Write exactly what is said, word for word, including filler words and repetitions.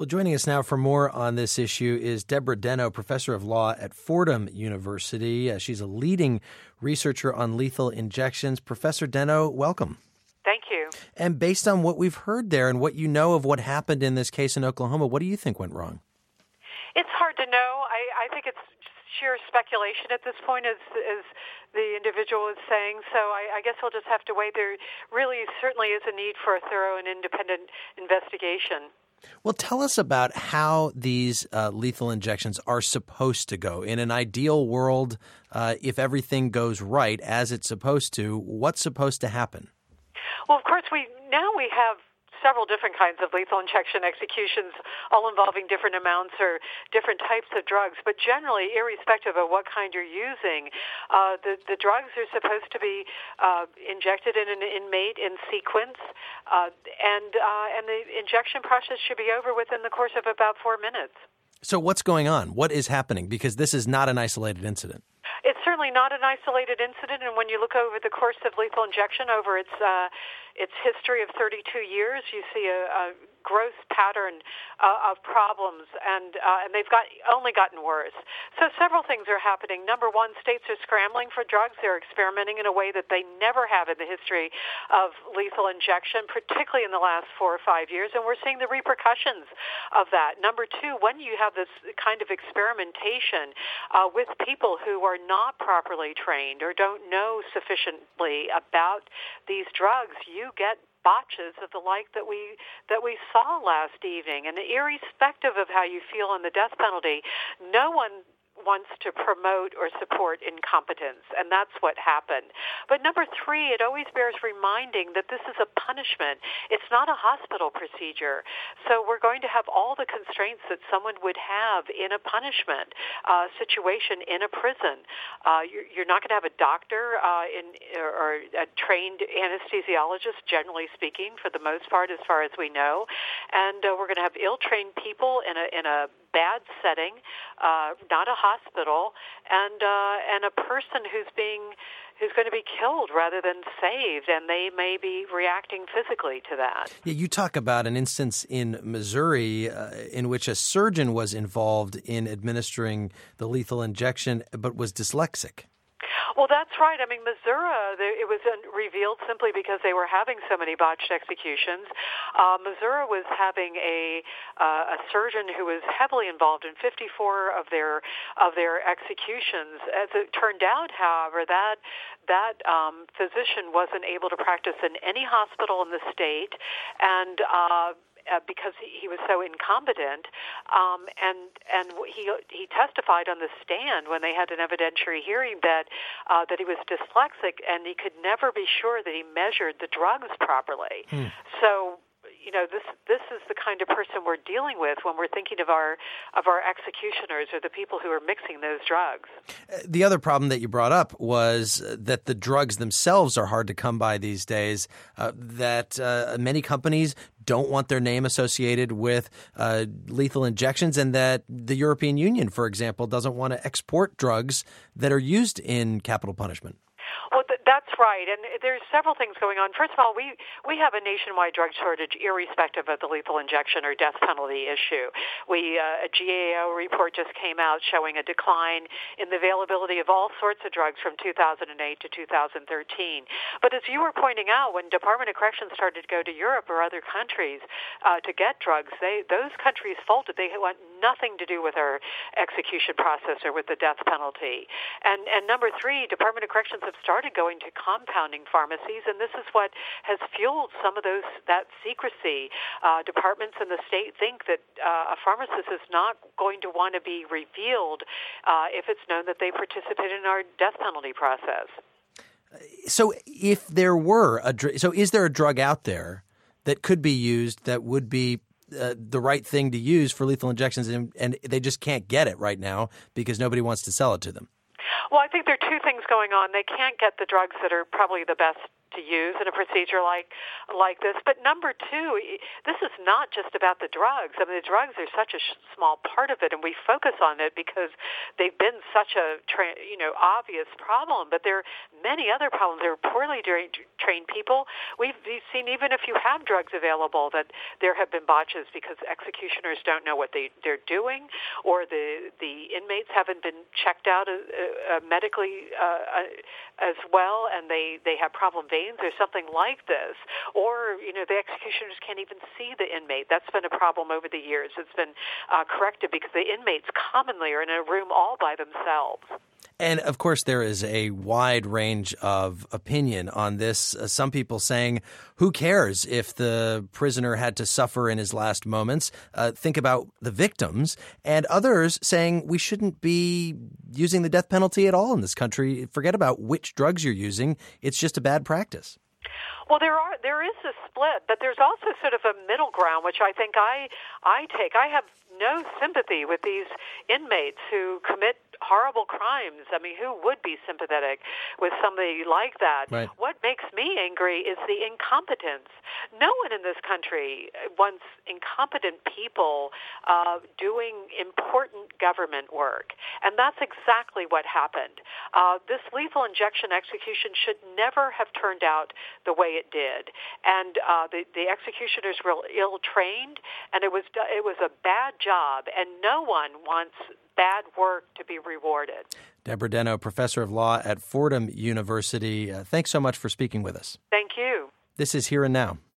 Well, joining us now for more on this issue is Deborah Denno, professor of law at Fordham University. Uh, she's a leading researcher on lethal injections. Professor Denno, welcome. Thank you. And based on what we've heard there and what you know of what happened in this case in Oklahoma, what do you think went wrong? It's hard to know. I, I think it's sheer speculation at this point, as, as the individual is saying. So I, I guess we'll just have to wait. There really certainly is a need for a thorough and independent investigation. Well, tell us about how these uh, lethal injections are supposed to go. In an ideal world, uh, if everything goes right as it's supposed to, what's supposed to happen? Well, of course, we now we have several different kinds of lethal injection executions, all involving different amounts or different types of drugs. But generally, irrespective of what kind you're using, uh, the, the drugs are supposed to be uh, injected in an inmate in sequence, uh, and uh, and the injection process should be over within the course of about four minutes. So what's going on? What is happening? Because this is not an isolated incident. It's certainly not an isolated incident, and when you look over the course of lethal injection over its uh, its history of thirty-two years, you see a, a gross pattern uh, of problems, and uh, and they've got only gotten worse. So several things are happening. Number one, states are scrambling for drugs. They're experimenting in a way that they never have in the history of lethal injection, particularly in the last four or five years, and we're seeing the repercussions of that. Number two, when you have this kind of experimentation uh, with people who are not properly trained or don't know sufficiently about these drugs, you get botches of the like that we that we saw last evening. And irrespective of how you feel on the death penalty, no one wants to promote or support incompetence, and that's what happened. But number three, it always bears reminding that this is a punishment. It's not a hospital procedure. So we're going to have all the constraints that someone would have in a punishment uh, situation in a prison. Uh, you're, you're not going to have a doctor uh, in, or a trained anesthesiologist, generally speaking, for the most part, as far as we know. And uh, we're going to have ill-trained people in a in a bad setting, uh, not a hospital, and uh, and a person who's being who's going to be killed rather than saved, and they may be reacting physically to that. Yeah, you talk about an instance in Missouri uh, in which a surgeon was involved in administering the lethal injection, but was dyslexic. Well, that's right. I mean, Missouri, it was revealed simply because they were having so many botched executions. Uh, Missouri was having a uh, a surgeon who was heavily involved in fifty-four of their of their executions. As it turned out, however, that that um, physician wasn't able to practice in any hospital in the state, and uh, Uh, because he, he was so incompetent, um, and and he he testified on the stand when they had an evidentiary hearing that uh, that he was dyslexic and he could never be sure that he measured the drugs properly. Hmm. So, you know, this this is the kind of person we're dealing with when we're thinking of our of our executioners or the people who are mixing those drugs. The other problem that you brought up was that the drugs themselves are hard to come by these days, uh, that uh, many companies don't want their name associated with uh, lethal injections, and that the European Union, for example, doesn't want to export drugs that are used in capital punishment. Well, th- that's right, and there's several things going on. First of all, we, we have a nationwide drug shortage irrespective of the lethal injection or death penalty issue. We uh, a G A O report just came out showing a decline in the availability of all sorts of drugs from two thousand eight to two thousand thirteen. But as you were pointing out, when Department of Corrections started to go to Europe or other countries uh, to get drugs, they those countries folded. They want nothing to do with our execution process or with the death penalty. And and number three, Department of Corrections have started going to compounding pharmacies, and this is what has fueled some of those that secrecy. Uh, departments in the state think that uh, a pharmacist is not going to want to be revealed uh, if it's known that they participate in our death penalty process. So, if there were a dr- so is there a drug out there that could be used that would be uh, the right thing to use for lethal injections, and, and they just can't get it right now because nobody wants to sell it to them? Well, I think there are two things going on. They can't get the drugs that are probably the best to use in a procedure like like this. But number two, this is not just about the drugs. I mean, the drugs are such a sh- small part of it, and we focus on it because they've been such a tra- you know obvious problem. But there are many other problems. There are poorly tra- trained people. We've, we've seen, even if you have drugs available, that there have been botches because executioners don't know what they, they're doing, or the the inmates haven't been checked out uh, uh, medically uh, as well, and they, they have problem veins or something like this. Or, you know, the executioners can't even see the inmate. That's been a problem over the years. It's been uh, corrected because the inmates commonly are in a room all by themselves. And, of course, there is a wide range of opinion on this. Uh, some people saying, who cares if the prisoner had to suffer in his last moments? Uh, think about the victims. And others saying we shouldn't be using the death penalty at all in this country. Forget about which drugs you're using. It's just a bad practice. Well, there are there is a split, but there's also sort of a middle ground, which I think I I take. I have no sympathy with these inmates who commit horrible crimes. I mean, who would be sympathetic with somebody like that? Right. What makes me angry is the incompetence. No one in this country wants incompetent people uh, doing important government work, and that's exactly what happened. Uh, this lethal injection execution should never have turned out the way it did, and uh, the, the executioners were ill-trained, and it was it was a bad job, and no one wants bad work to be rewarded. Deborah Denno, professor of law at Fordham University. Uh, thanks so much for speaking with us. Thank you. This is Here and Now.